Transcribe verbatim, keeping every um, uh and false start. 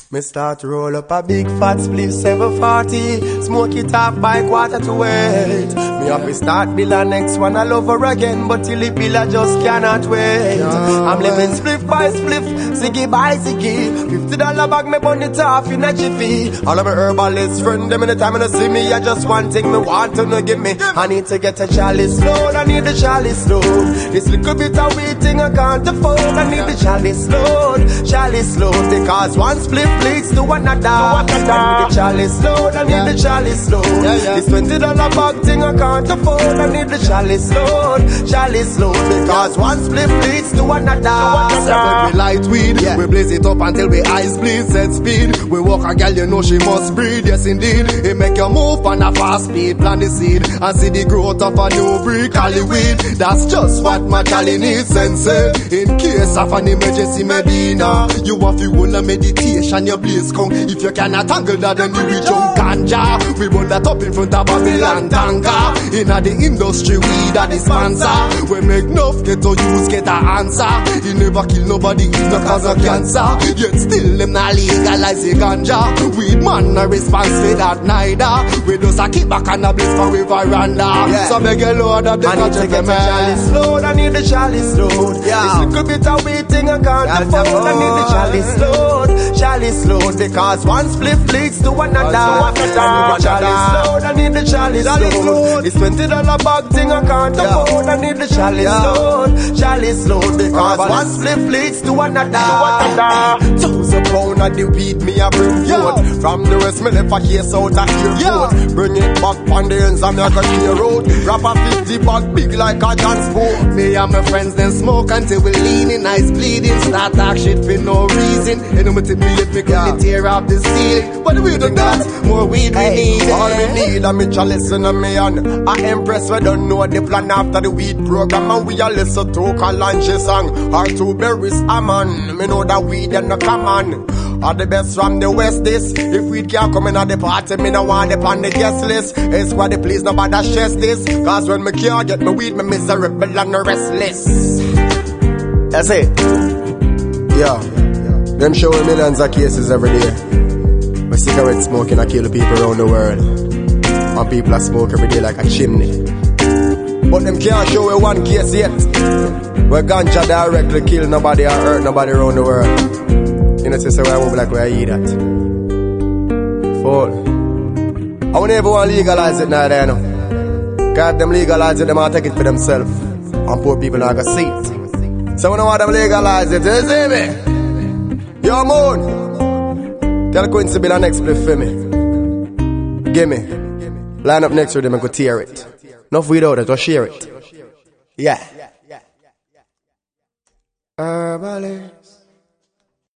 Me start to roll up a big fat spliff seven forty. Smoke it off by quarter to eight. Me have to start build a next one all over again, but till it build I just cannot wait. Yeah. I'm living spliff by spliff, ziggy by ziggy. Fifty dollar bag me bun it off in a jiffy. All of my herbalist friend them in the time when they see me, I just one thing me want to know give me. I need to get a chalice load, I need the chalice load. This little bit of weed thing I can't afford. I need the chalice load, chalice load, because one spliff leads to another. I need the chalice load, I need yeah. the chalice load. Yeah, yeah. This twenty dollar bag thing I can't afford. I need the chalice load, chalice load, because one split leads to another. So when we light weed, yeah. we blaze it up until we eyes bleed. Set speed, we walk a girl, you know she must breed. Yes indeed, it make you move on a fast speed. Plant the seed and see the growth of a new breed. Cali weed, that's just what my Cali needs. Sensei, in case of an emergency Medina, you want fuel and meditation, you blaze come. If you cannot tangle that, then you be junk ganja. We roll that up in front of Babylon Tanga. In the industry, we that the sponsor. We make enough get to use, get a answer. He never kill nobody, he no cause of cancer. Yet still them not legalize the ganja. Weed man no response for that neither. We just a keep back on the bliss for we veranda. Yeah. So make a load of the I need to get the chalice load, I need the chalice load. Yeah. This little bit of weed thing I can't That's afford. I need the chalice load, chalice load, because one split leads to another. I need the chalice load, I need the chalice load. This twenty dollar bag thing I can't yeah. afford. I need the chalice yeah. load, chalice load, because oh, one split leads to another. Thousand pound of the weed me a bring forth. From the West me left a case out a airport. Yeah. Bring it back on the ends and me a go clear road. Wrap a fifty bag big like a transport. Me and my friends then smoke until we leaning, eyes bleeding. Start talk shit for no reason. You know me to me if me yeah. could tear off the ceiling. But we do that, more weed we hey, need. All we need a me chalice and a me and I impress we don't know the plan after the weed program. And we a listen to Kalanchi song or two berries a man. Me know that weed and no common. Are the best from the west this. If weed can't come in at the party, me no want it on the guest list. It's why the please nobody stress this. Cause when me can't get me weed, me miserable and restless. That's it. Yeah. Them showing millions of cases every day. But cigarette smoking I kill people around the world. And people are smoke every day like a chimney. But them can't show you one case yet where ganja directly kill nobody or hurt nobody around the world. You know, say I move like where I eat that. Fool. I won't ever want to legalize it now, you know. Cause if them legalize it, them will take it for themselves. And poor people are going to see it. So when I want them legalize it, you see me? Yo, Moon. Tell Quincy be the next play for me. Give me. Line up next with them and go tear it. Enough without it, just share it. Yeah. Herbally.